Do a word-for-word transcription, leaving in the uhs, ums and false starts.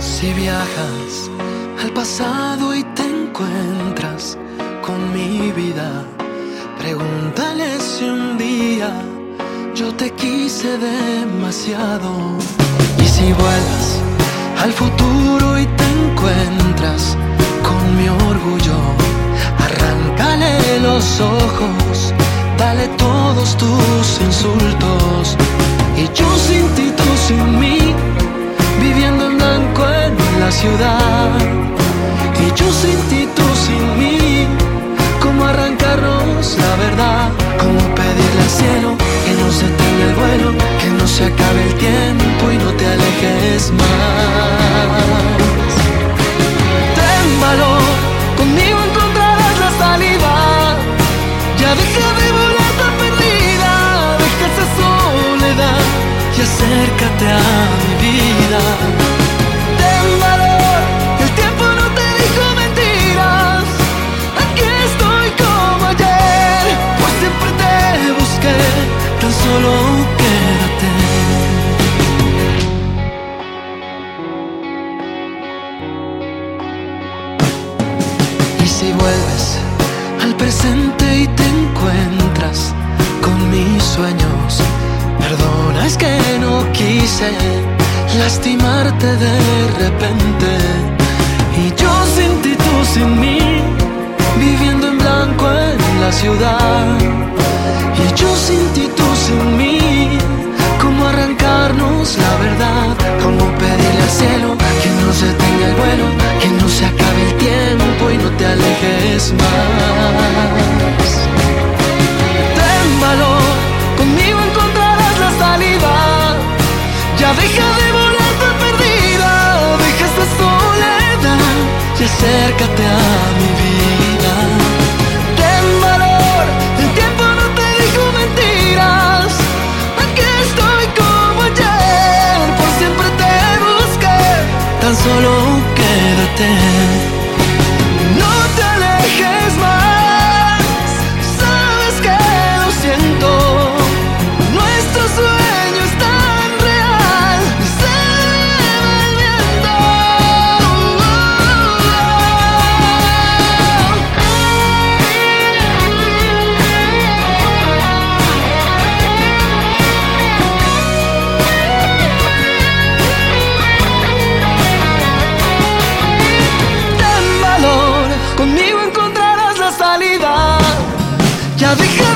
Si viajas al pasado y te encuentras con mi vida, pregúntale si un día yo te quise demasiado. Y si vuelas al futuro y te encuentras con mi orgullo, arráncale los ojos, dale todos tus insultos. Y yo sin ti, tú sin mí, viviendo en blanco en la ciudad. Y yo sin ti, tú sin mí, ¿cómo arrancarnos la verdad? ¿Cómo pedirle al cielo que no se tenga el vuelo, que no se acabe el tiempo y no te alejes más? Ten valor, conmigo encontrarás la salida. Ya deja de volar tan perdida, deja esa soledad y acércate a mi vida. Ten valor, el tiempo no te dijo mentiras. Aquí estoy como ayer, por siempre te busqué, tan solo quédate. Y si vuelves al presente y te encuentras con mis sueños, perdona, es que no quise lastimarte de repente. Y yo sin ti, tú sin mí, viviendo en blanco en la ciudad. Y yo sin ti, tú sin mí, ¿cómo arrancarnos la verdad? ¿Cómo pedirle al cielo que no se tenga el vuelo, que no se acabe el tiempo y no te alejes más? Ten valor, conmigo encontrarás la salida. Ya deja de volar tan perdida, deja esta soledad y acércate a mi vida. Ten valor, el tiempo no te dijo mentiras. Aquí estoy como ayer, por siempre te busqué, tan solo quédate. No te alejes más, sabes que lo siento. Nuestro sueño es tan real y se va el viento. Ten valor, conmigo encontrarás la salida. Ya deja